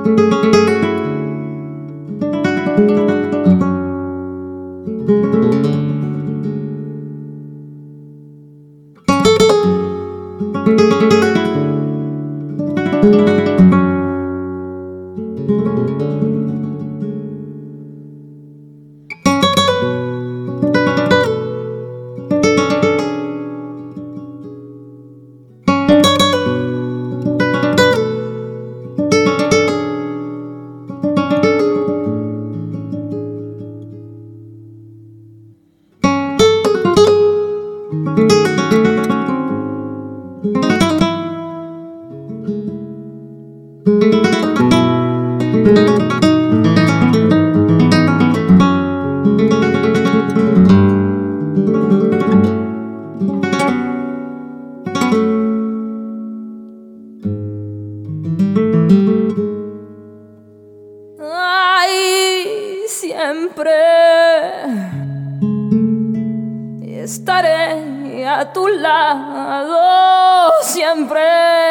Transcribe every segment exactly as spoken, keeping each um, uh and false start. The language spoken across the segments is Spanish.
Ay, siempre estaré a tu lado, siempre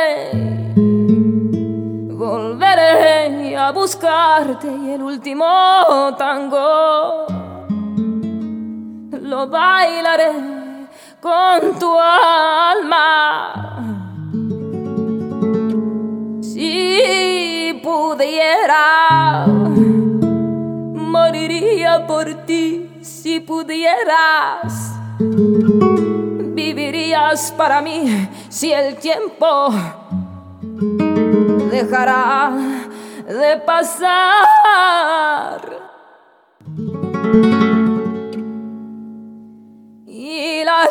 volveré a buscarte y el último tango lo bailaré con tu alma. Si pudiera, moriría por ti. Si pudieras, vivirías para mí. Si el tiempo dejará de pasar y la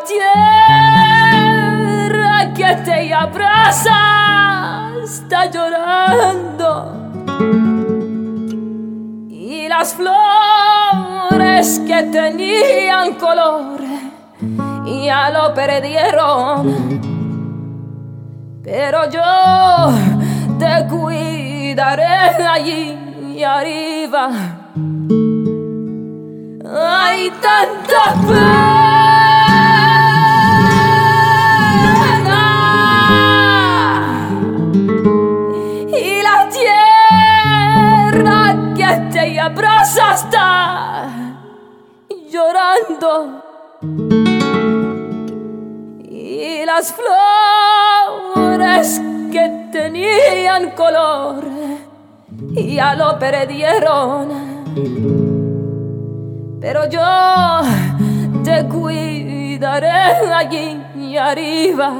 tierra que te abraza está llorando y las flores que tenían color ya lo perdieron, pero yo te cuidaré allí arriba. Hay tanta pena y la tierra que te abraza está llorando y las flores que tenían color ya lo perdieron, pero yo te cuidaré allí arriba,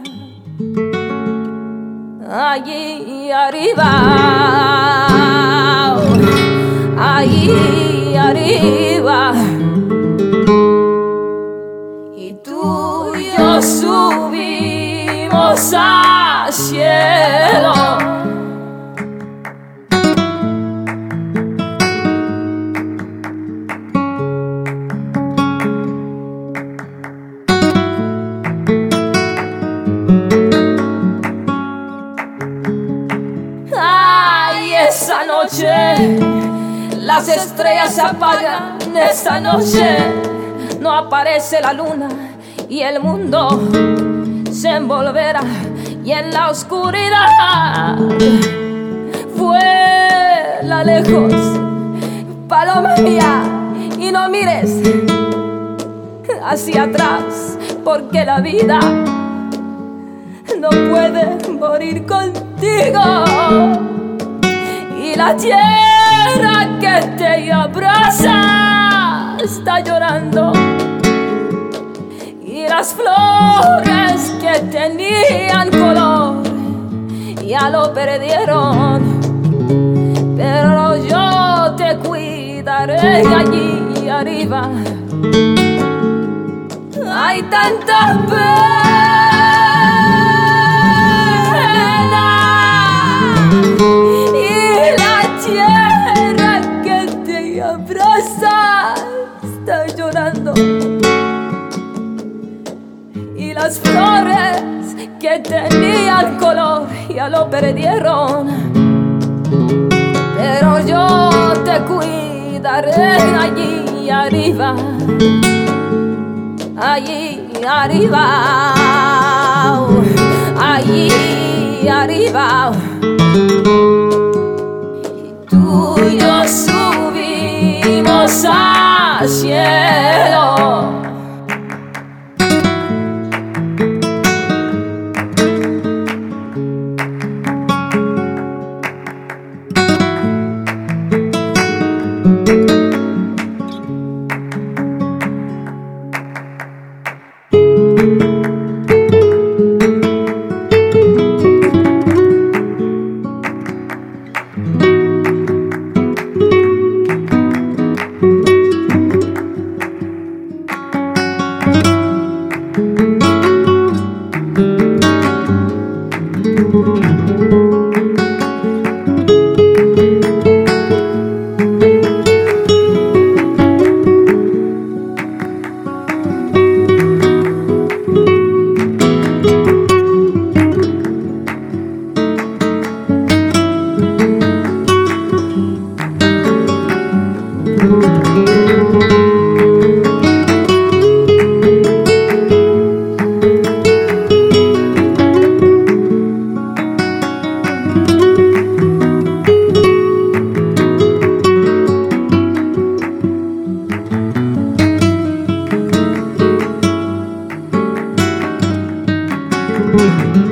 allí arriba, allí arriba. Y tú y yo subimos al cielo. Ay, esa noche las estrellas se apagan, esa noche no aparece la luna y el mundo se envolverá y en la oscuridad vuela lejos, paloma mía, y no mires hacia atrás porque la vida no puede morir contigo y la tierra que te abraza está llorando y las flores que tenían color ya lo perdieron, pero yo te cuidaré allí arriba. Hay tanta pena y la tierra que te abraza está llorando y las flores que tenían color ya lo perdieron, pero yo te cuidaré allí arriba, allí arriba, allí arriba. tú y yo subimos al cielo. Thank you.